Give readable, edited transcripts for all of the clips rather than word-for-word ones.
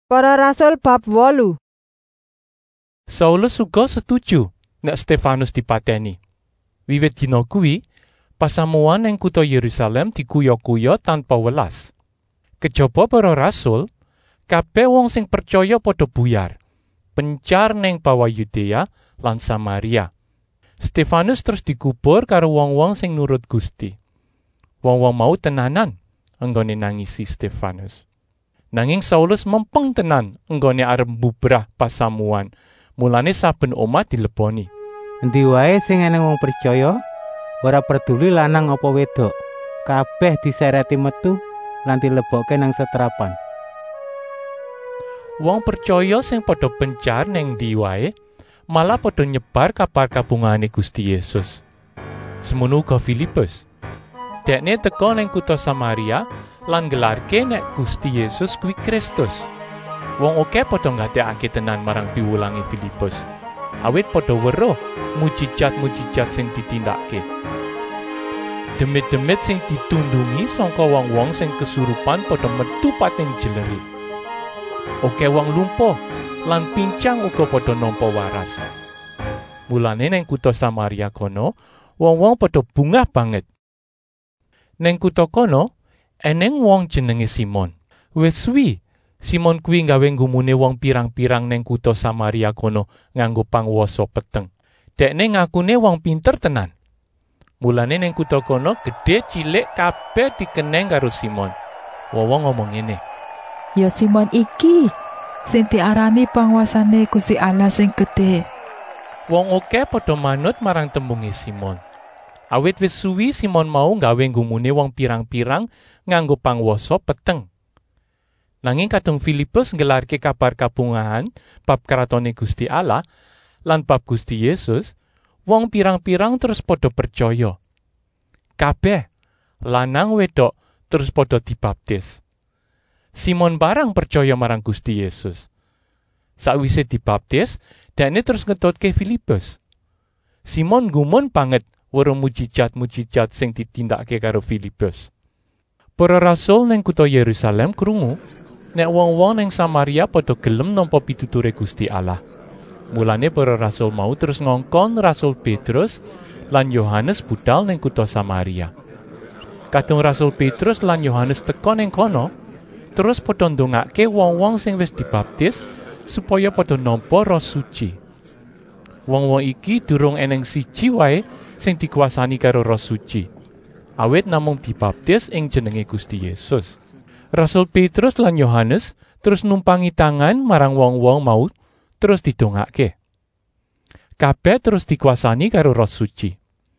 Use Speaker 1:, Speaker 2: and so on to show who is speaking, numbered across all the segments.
Speaker 1: Para Rasul bab 8.
Speaker 2: Saulus uga setuju nek Stefanus dipateni. Wiwit dina kuwi, pasamuan ing kutha Yerusalem dikuya-kuya tanpa welas. Kejaba para rasul, kabeh wong sing percaya padha buyar, pencar ning bawah Yudea lan Samaria. Stefanus terus dikubur karo wong-wong sing nurut Gusti. Wong-wong mau tenanan anggone nangisi Stefanus. Nanging Saulus mempeng tenan anggone arep mbubrah pasamuan. Mulane saben omah dileboni.
Speaker 3: Endi wae sing eneng wong percaya, ora peduli lanang apa wedok, kabeh disereti metu lan dilebokke nang setrapan.
Speaker 2: Wong percaya sing padha pencar ning ndi wae malah padha nyebar kabar kabungahane Gusti Yesus. Semono uga Filipus. Dekne teka ning kutha Samaria lan gelarke nek Gusti Yesus kuwi Kristus. Wong akeh padha nggatekake tenan marang piwulange Filipus. Awit padha weruh mujijat-mujijat sing ditindakke. Demit-demit sing ditundungi sangka wong-wong sing kesurupan padha metu pating jeleri. Akeh wong lumpuh lan pincang uga padha nampa waras. Mulane ning kutha Samaria kono, wong-wong padha bungah banget. Ning kutha kono, eneng wong jenenge Simon. Wis suwi Simon kuwi gawe nggumune wong pirang-pirang ning kutha Samaria kono nganggo pangwasa peteng. Dekne ngakune wong pinter tenan. Mulane ning kutha kono gedhe cilik kabeh dikeneng karo Simon. Wong ngomong ngene.
Speaker 4: Ya Simon iki sing diarani panguasane Gusti Allah sing gedhe.
Speaker 2: Wong akeh padha manut marang tembunge Simon. Awit wis suwi Simon mau gawe nggumune wong pirang-pirang nganggo pangwasa peteng. Nanging kadung Filipus nggelarke kabar kabungahan bab kratone Gusti Allah lan bab Gusti Yesus, wong pirang-pirang terus padha percaya. Kabeh lanang wedok terus padha dibaptis. Simon barang percaya marang Gusti Yesus. Sakwise dibaptis, dekne terus ngetutke Filipus. Simon gumun banget weruh mujijat-mujijat sing ditindakake karo Filipus. Para rasul ning kutha Yerusalem krungu nek wong-wong ning Samaria padha gelem nampa pituture Gusti Allah. Mulane para rasul mau terus ngongkon Rasul Petrus lan Yohanes budal ning kutha Samaria. Kadung Rasul Petrus lan Yohanes teka ning kono, terus padha ndongake wong-wong sing wis dibaptis supaya padha nampa Roh Suci. Wong-wong iki durung eneng siji wae sing dikuasani karo Roh Suci. Awit namung dibaptis ing jenenge Gusti Yesus. Rasul Petrus lan Yohanes terus numpangi tangan marang wong-wong mau terus didongake. Kabeh terus dikuasani karo Roh Suci.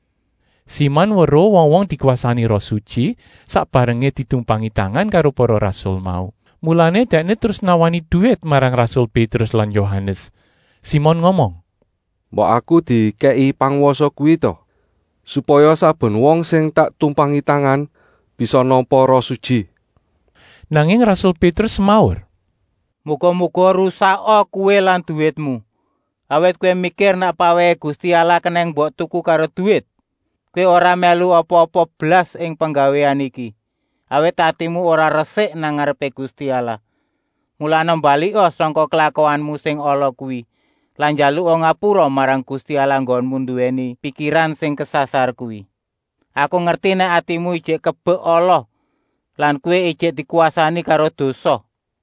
Speaker 2: Simon weruh wong-wong dikuasani Roh Suci sakbarenge ditumpangi tangan karo para rasul mau. Mulane dekne terus nawani dhuwit marang Rasul Petrus lan Yohanes. Simon ngomong,
Speaker 5: "Mbok aku dikeki pangwasa kuwi to, supaya saben wong sing tak tumpangi tangan bisa nampa Roh Suci."
Speaker 2: Nanging Rasul Petrus semaur,
Speaker 3: Muga-muga rusak kuwe lan duitmu. Awet kowe mikir nek pawe Gusti Allah keneng mbok tuku karo duit. Kowe ora melu apa-apa blas ing penggawean iki. Awet atimu ora resik nang ngarepe Gusti Allah. Mulane balik sangka kelakuanmu sing ala kuwi. Lan njaluk ngapura marang Gusti Allah nggonmu duweni pikiran sing kesasar kuwi. Aku ngerti nek atimu ijek kebek Allah lan kowe ijek dikuasani karo dosa.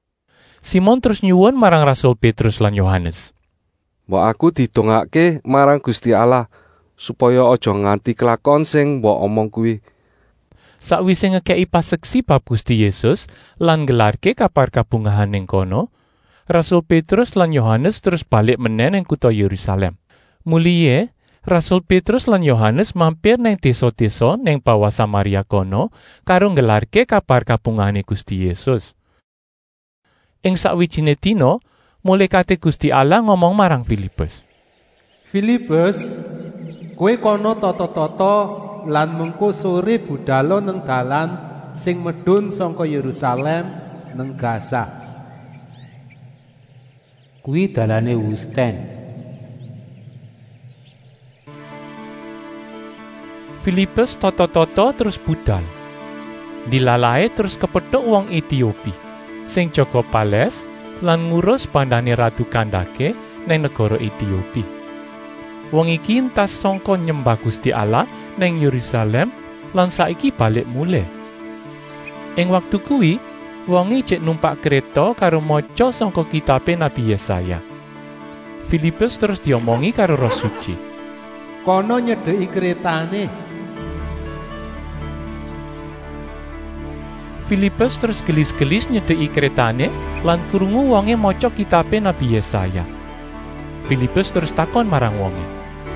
Speaker 2: Simon terus nyuwun marang Rasul Petrus lan Yohanes.
Speaker 5: Mbok aku didongake marang Gusti Allah supaya aja nganti kelakon sing mbok omong kuwi.
Speaker 2: Sakwise ngekeki paseksi bab Gusti Yesus lan gelarke kabar kabungahan ning kono, Rasul Petrus lan Yohanes terus balik meneh ning kutha Yerusalem. Muliye, Rasul Petrus lan Yohanes mampir ning desa-desa ning bawah Samaria kono karo nggelarke kabar kabungahane Gusti Yesus. Ing sakwijine dina, malaikate Gusti Allah ngomong marang Filipus.
Speaker 6: Filipus, kowe kono tata-tata lan mengko sore budalo nang dalan sing medhun saka Yerusalem nang Gaza.
Speaker 3: Kuwi dalane wusten.
Speaker 2: Filipus tata-tata terus budal. Dilalae terus kepethuk wong Etiopi sing jaga pales lan ngurus bandane Ratu Kandake neng negara Etiopi. Wong iki entas sangka nyembah Gusti Allah neng Yerusalem lan saiki balik mulih. Ing waktu kuwi, wonge cek numpak kereta karo maca sangka kitabe Nabi Yesaya. Filipus terus diomongi karo Roh Suci.
Speaker 6: Kono nyedeki keretane.
Speaker 2: Filipus terus gelis-gelis nyedeki keretane lan krungu wonge maca kitabe Nabi Yesaya. Filipus terus takon marang wonge.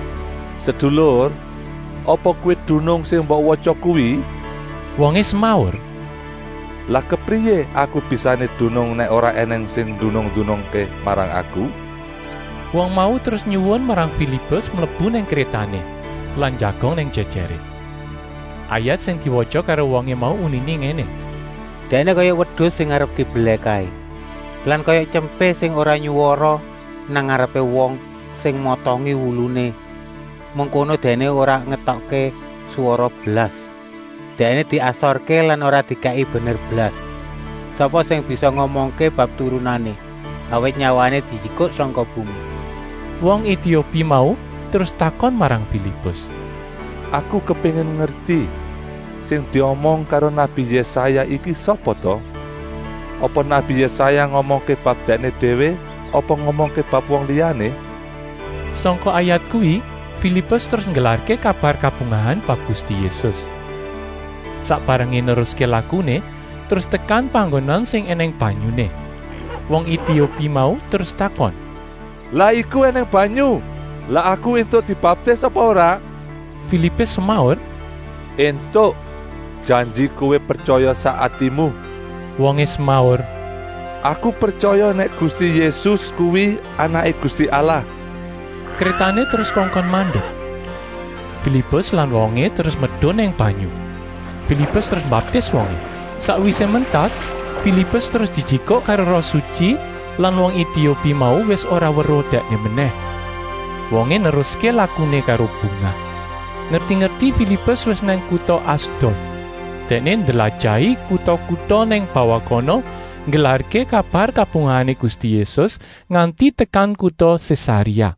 Speaker 7: Sedulur, apa kowe dunung sing mbok waca kuwi?
Speaker 2: Wonge semaur,
Speaker 7: Lah kepriye aku bisane dunung nek ora eneng sing dunung-dunungke marang aku?
Speaker 2: wong mau terus nyuwun marang Filipus mlebu neng keretane lan jagong neng jejere. Ayat sing diwaca karo wonge mau unine ngene.
Speaker 3: Dene kaya wedhus sing arep dibelek kae. Lan kaya cempe sing ora nyuwara nang ngarepe wong sing motongi wulune. Mengkono dene ora ngetokke swara blas. Dene diasorke lan ora dikai bener blas. Sapa sing bisa ngomongke bab turunane? Awit nyawane dijikuk saka bumi.
Speaker 2: Wong Etiopi mau terus takon marang Filipus.
Speaker 7: Aku kepengin ngerti sing diomong karo Nabi Yesaya iki sapa to? Apa Nabi Yesaya ngomongke bab dene dhewe apa ngomongke bab wong liyane?
Speaker 2: Sangka ayat kuwi, Filipus terus nggelarke kabar kabungahan bab Gusti Yesus. Sakbarenge neruske lakune, terus tekan panggonan sing eneng banyune. Wong Etiopi mau terus takon.
Speaker 7: Lah iku eneng banyu. Lah aku entuk dibaptis apa ora?
Speaker 2: Filipus semaur,
Speaker 7: Entuk. Janji kowe percaya sak atimu.
Speaker 2: wonge semaur,
Speaker 7: Aku percaya nek Gusti Yesus kuwi anake Gusti Allah.
Speaker 2: Keretane terus kongkon mandek. Filipus lan wonge terus medhun ning banyu. Filipus terus baptis wonge. Sakwise mentas, Filipus terus dijikuk karo Roh Suci lan wong Etiopi mau wis ora weruh dekne meneh. Wonge neruske lakune karo bunga. Ngerti-ngerti Filipus wis nang kutha Asdod. Dekne ndelajahi kutha-kutha ning bawah kono nggelarke kabar kabungahane Gusti Yesus nganti tekan kutha Sesaria.